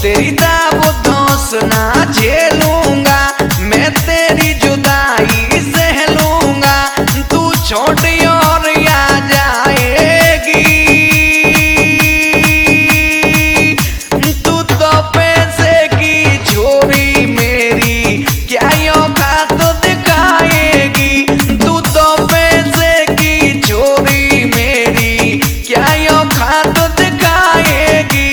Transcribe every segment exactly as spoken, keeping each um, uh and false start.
तेरी दाब दोष ना झेलूंगा, मैं तेरी जुदाई सह लूंगा, तू छोटी और आ जाएगी। तू तो पैसे की छोरी मेरी क्या औकात दिखाएगी, तू तो पैसे की छोरी मेरी क्या औकात दिखाएगी।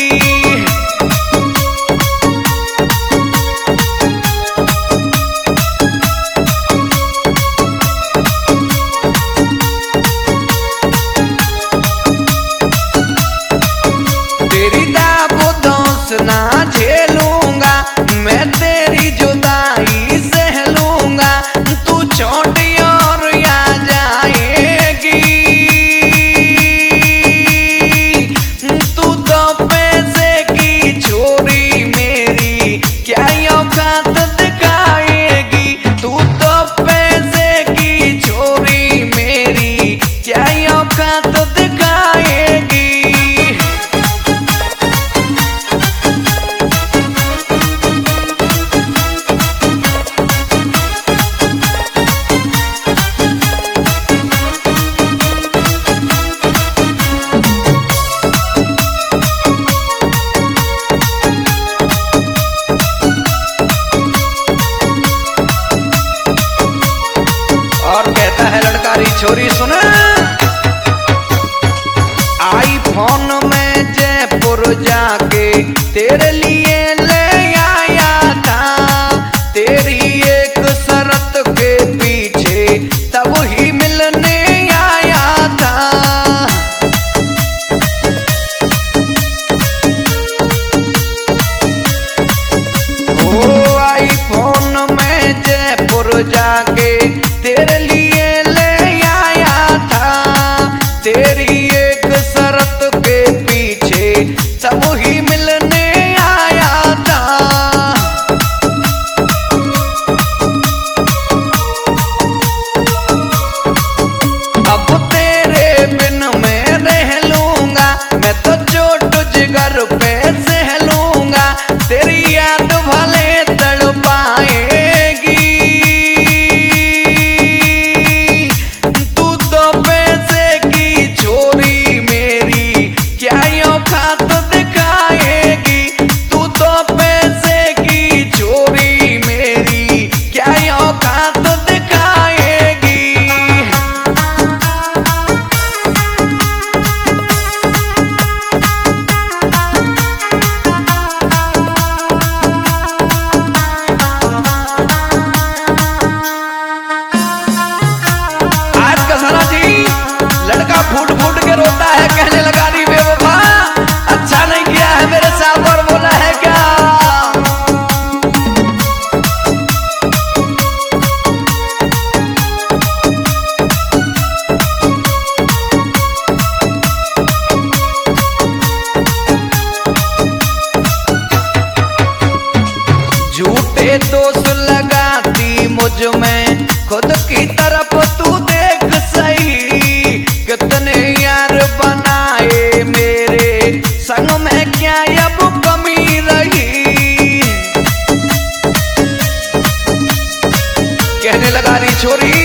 तेरी दाब दोष ना झेलूंगा, मैं तेरी जुदाई सह लूंगा, तू छोटी और आ जाएगी। तू तो पैसे की छोरी मेरी क्या औकात दिखाएगी, तू तो पैसे की छोरी मेरी क्या औकात दिखाएगी। और कहता है लड़का री छोरी सुन, आईफोन में जयपुर जाके तेरे लिए ले आया था, तेरी एक शर्त के पीछे तब ही मिलने आया था। ओ आईफोन में जयपुर जाके तेरे लिए ले आया था, तेरी एक शर्त के पीछे सब ही मिलने आया था। अब तेरे बिन मैं रह लूंगा, मैं तो चोट जिगर पे सह लूंगा, तेरी याद भले तड़पाएगी। तू तो पैसे की छोरी मेरी क्या औकात दिखाएगी, तू तो पैसे की छोरी मेरी क्या औकात दिखाएगी। आज का सारा जी लड़का फूट फूट के रोता है, कहने लगा री बेवफा अच्छा नहीं किया है मेरे साथ और बोला है क्या। झूठे दोष लगाती मुझ में, खुद की तरफ तू देख सही, कितने यार बनाए मेरे संग में क्या अब कमी रही। कहने लगा री छोरी,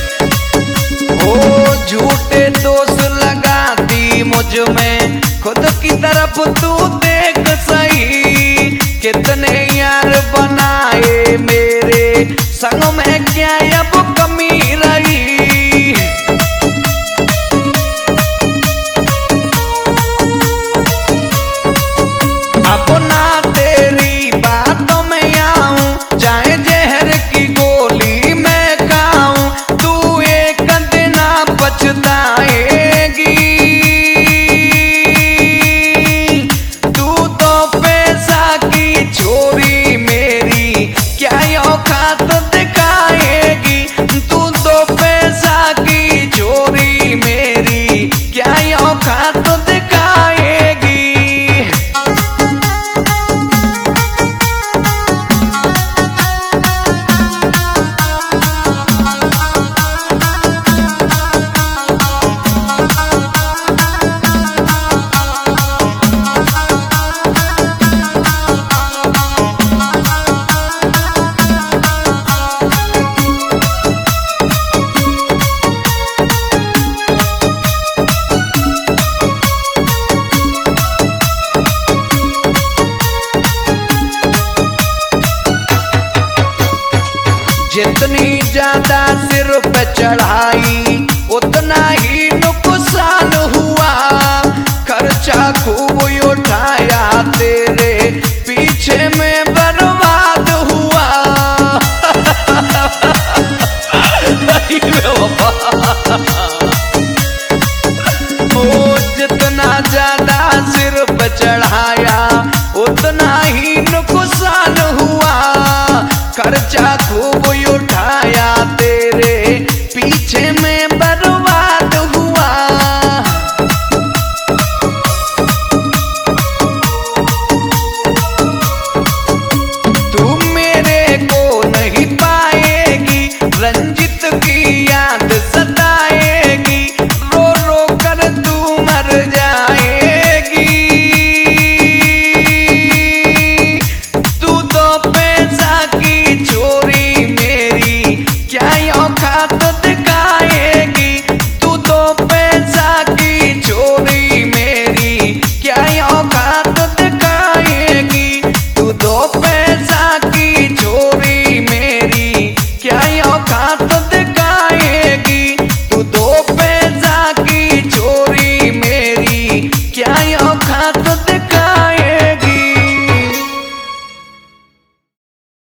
ओ झूठे दोष लगाती मुझ में, खुद की तरफ तू देख सही, कितने यार बनाए मेरे संग में क्या अब कमी रही। अब ना तेरी बातों में आऊं, चाहे जहर की गोली मैं खाऊं, तू एक दिन पछताएगी। तू तो पैसा की छोरी खर्चा